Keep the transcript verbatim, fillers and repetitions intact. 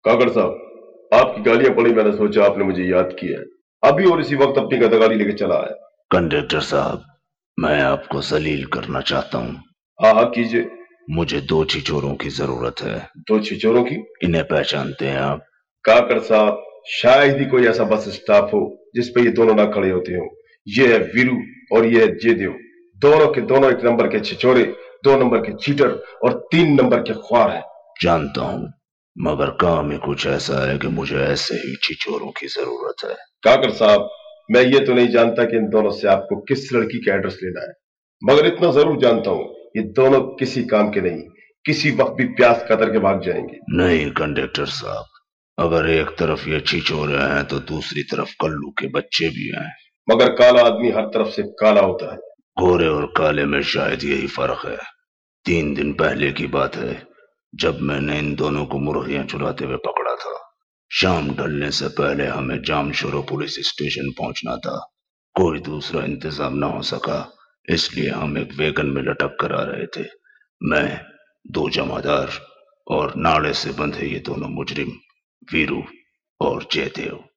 काकड़ साहब, आपकी गालियां पड़ी, मैंने सोचा आपने मुझे याद किया है। अभी और इसी वक्त अपनी गदगाली लेके चला आया। कंडक्टर साहब, मैं आपको जलील करना चाहता हूँ। हाँ हाँ कीजिए। मुझे दो छिछोरों की जरूरत है। दो छिछोरों की? इन्हें पहचानते हैं आप? काकड़ साहब, शायद ही कोई ऐसा बस स्टॉप हो जिस पे ये दोनों ना खड़े होते हो। ये है वीरू और ये है जयदेव। दोनों के दोनों एक नंबर के छिछोरे, दो नंबर के चीटर और तीन नंबर के ख्वार हैं। जानता हूँ, मगर काम ही कुछ ऐसा है कि मुझे ऐसे ही छिछोरों की जरूरत है। काकड़ साहब, मैं ये तो नहीं जानता कि इन दोनों से आपको किस लड़की का एड्रेस लेना है, मगर इतना जरूर जानता हूँ, ये दोनों किसी काम के नहीं, किसी वक्त भी प्यास कतर के भाग जाएंगे। नहीं कंडक्टर साहब, अगर एक तरफ ये छिछोरे हैं तो दूसरी तरफ कल्लू के बच्चे भी हैं। मगर काला आदमी हर तरफ से काला होता है। गोरे और काले में शायद यही फर्क है। तीन दिन पहले की बात है, जब मैंने इन दोनों को मुर्गियां चुराते हुए पकड़ा था। शाम ढलने से पहले हमें जामशोरो पुलिस स्टेशन पहुंचना था। कोई दूसरा इंतजाम न हो सका, इसलिए हम एक वैगन में लटक कर आ रहे थे। मैं, दो जमादार और नाड़े से बंधे ये दोनों मुजरिम, वीरू और जयदेव।